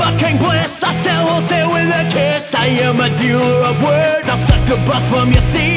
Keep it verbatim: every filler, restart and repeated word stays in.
fucking bliss. I sell wholesale with a kiss. I am a dealer of words. I'll suck the bus from your seat.